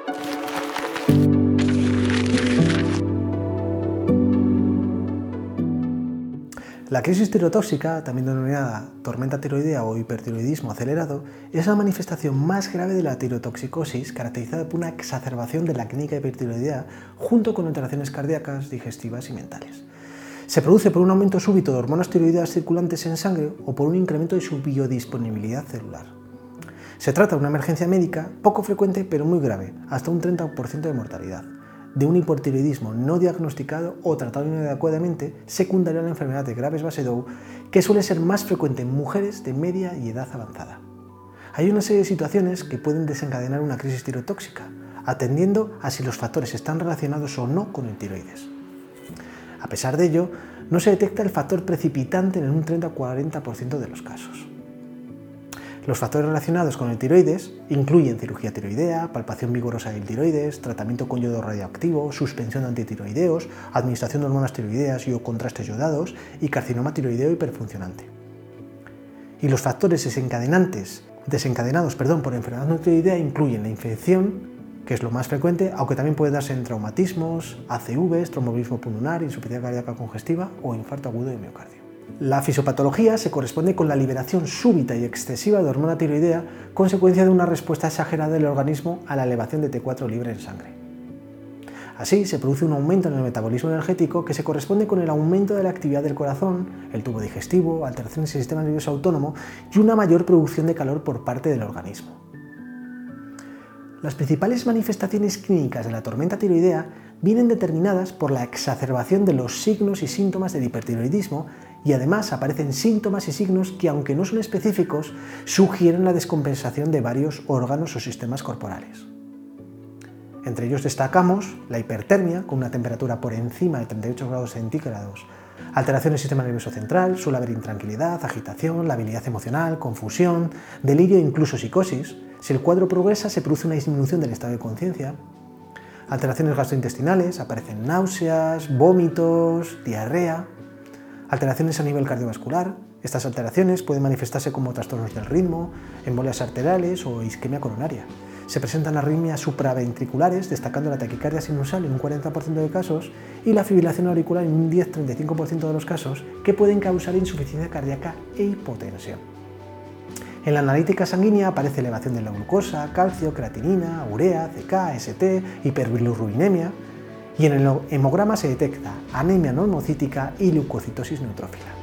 La crisis tirotóxica, también denominada tormenta tiroidea o hipertiroidismo acelerado, es la manifestación más grave de la tirotoxicosis, caracterizada por una exacerbación de la clínica hipertiroidea junto con alteraciones cardíacas, digestivas y mentales. Se produce por un aumento súbito de hormonas tiroideas circulantes en sangre o por un incremento de su biodisponibilidad celular. Se trata de una emergencia médica poco frecuente pero muy grave, hasta un 30% de mortalidad, de un hipotiroidismo no diagnosticado o tratado inadecuadamente, secundario a la enfermedad de Graves-Basedow, que suele ser más frecuente en mujeres de media y edad avanzada. Hay una serie de situaciones que pueden desencadenar una crisis tirotóxica, atendiendo a si los factores están relacionados o no con el tiroides. A pesar de ello, no se detecta el factor precipitante en un 30-40% de los casos. Los factores relacionados con el tiroides incluyen cirugía tiroidea, palpación vigorosa del tiroides, tratamiento con yodo radioactivo, suspensión de antitiroideos, administración de hormonas tiroideas y o contrastes yodados y carcinoma tiroideo hiperfuncionante. Y los factores desencadenados por enfermedad no tiroidea incluyen la infección, que es lo más frecuente, aunque también puede darse en traumatismos, ACVs, tromboembolismo pulmonar, insuficiencia cardíaca congestiva o infarto agudo de miocardio. La fisiopatología se corresponde con la liberación súbita y excesiva de hormona tiroidea, consecuencia de una respuesta exagerada del organismo a la elevación de T4 libre en sangre. Así, se produce un aumento en el metabolismo energético que se corresponde con el aumento de la actividad del corazón, el tubo digestivo, alteraciones del sistema nervioso autónomo y una mayor producción de calor por parte del organismo. Las principales manifestaciones clínicas de la tormenta tiroidea vienen determinadas por la exacerbación de los signos y síntomas del hipertiroidismo y además aparecen síntomas y signos que, aunque no son específicos, sugieren la descompensación de varios órganos o sistemas corporales. Entre ellos destacamos la hipertermia, con una temperatura por encima de 38 grados centígrados, alteraciones del sistema nervioso central, suele haber intranquilidad, agitación, labilidad emocional, confusión, delirio e incluso psicosis. Si el cuadro progresa, se produce una disminución del estado de conciencia. Alteraciones gastrointestinales, aparecen náuseas, vómitos, diarrea. Alteraciones a nivel cardiovascular. Estas alteraciones pueden manifestarse como trastornos del ritmo, embolias arteriales o isquemia coronaria. Se presentan arritmias supraventriculares, destacando la taquicardia sinusal en un 40% de casos y la fibrilación auricular en un 10-35% de los casos, que pueden causar insuficiencia cardíaca e hipotensión. En la analítica sanguínea aparece elevación de la glucosa, calcio, creatinina, urea, CK, ST, hiperbilirrubinemia, y en el hemograma se detecta anemia normocítica y leucocitosis neutrófila.